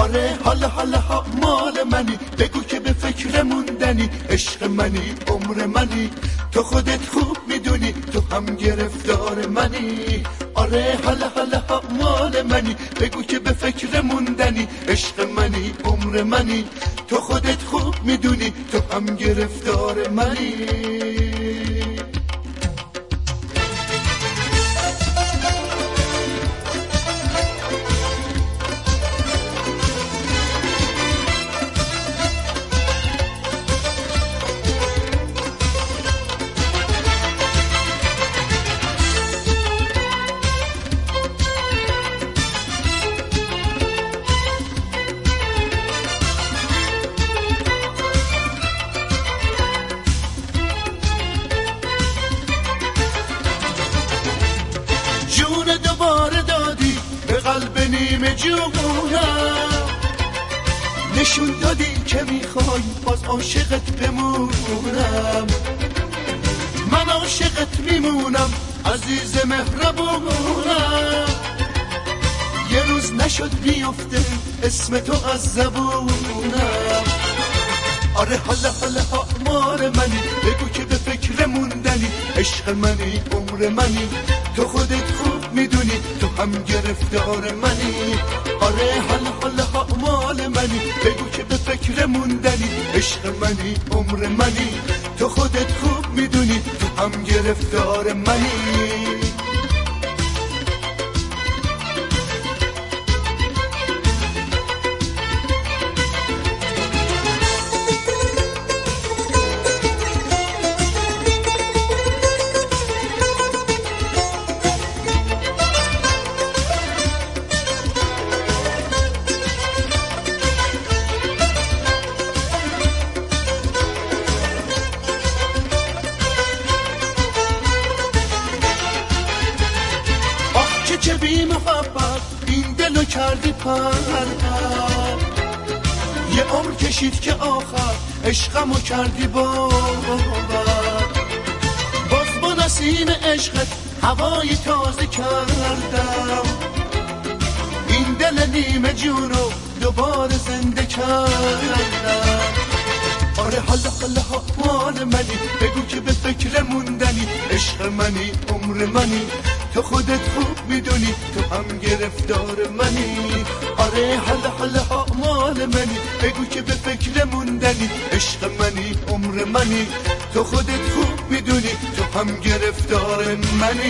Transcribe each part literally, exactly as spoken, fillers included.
آره حالا حالا ها مال منی، بگو که به فکر موندنی، عشق منی عمر منی، تو خودت خوب میدونی تو هم گرفتار منی. آره حالا حالا ها مال منی، بگو که به فکر موندنی، عشق منی عمر منی، تو خودت خوب میدونی تو هم گرفتار منی. جون دوباره دادی به قلب نیمه جونم، نشون دادی که میخوای باز عاشقت بمونم. من عاشقت میمونم عزیز مهربونم، یه روز نشد بیفته اسم تو از زبونم. آره حالا حالا ها مال منی، بگو که به فکر موندنی، عشق منی عمر منی، تو خودت خوب میدونی تو هم گرفتار منی. آره حالا حالا ها مال منی، بگو که به فکر موندنی، عشق منی عمر منی، تو خودت خوب میدونی تو هم گرفتار منی. چه بی محبت این دلو کردی پر، یه عمر کشید که آخر عشقمو کردی باور. باز با نسیم عشقت هوای تازه کردم، این دل نیمه جونو دوباره زنده کردم. آره حالا حالا ها مال منی، بگو که به فکر موندنی، عشق منی عمر منی، تو خودت خوب میدونی تو هم گرفتار منی. آره حالا حالا ها مال منی، بگو که به فکر موندنی، عشق منی عمر منی، تو خودت خوب میدونی تو هم گرفتار منی.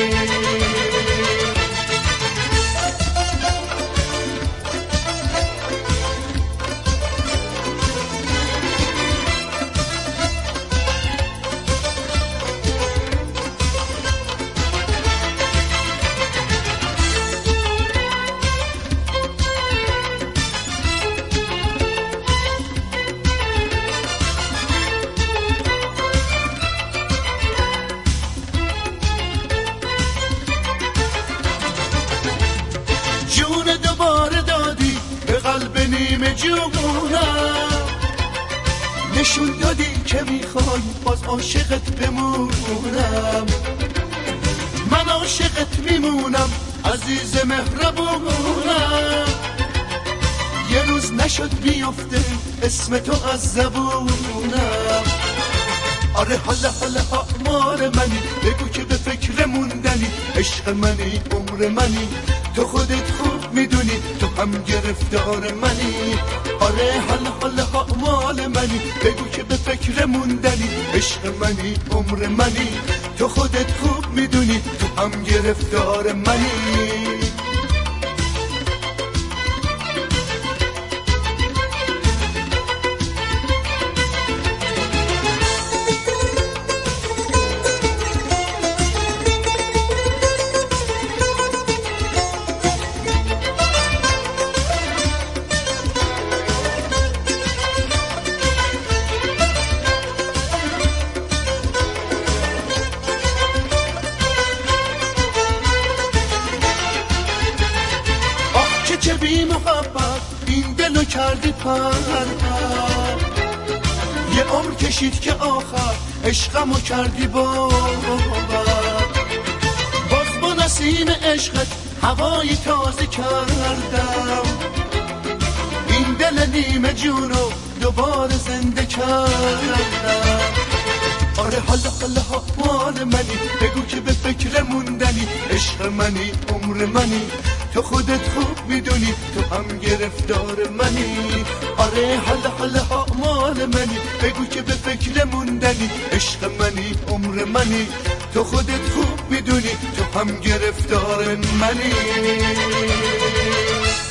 جون دوباره دادی به قلب نیمه جونم، نشون دادی که میخوای باز عاشقت بمونم. من عاشقت میمونم عزیز مهربونم، یه روز نشد بیفته اسم تو از زبونم. آره حالا حالا ها مال منی، بگو که به فکر موندنی، عشق منی عمر منی، تو خودت خوب میدونی تو هم گرفتار منی. آره حالا حالا ها مال منی، بگو که به فکر موندنی، عشق منی عمر منی، تو خودت خوب میدونی تو هم گرفتار منی. چه بی محبت این دلو کردی پر، یه عمر کشید که آخر عشقمو کردی باور. باز با نسیم عشقت هوای تازه کردم، این دل نیمه جونو دوباره زنده کردم. آره حالا حالا ها مال منی، بگو که به فکر موندنی، عشق منی عمر منی، تو خودت خوب میدونی تو هم گرفتار منی. آره حالا حالا ها مال منی، بگو که به فکر موندنی، عشق منی عمر منی، تو خودت خوب میدونی تو هم گرفتار منی.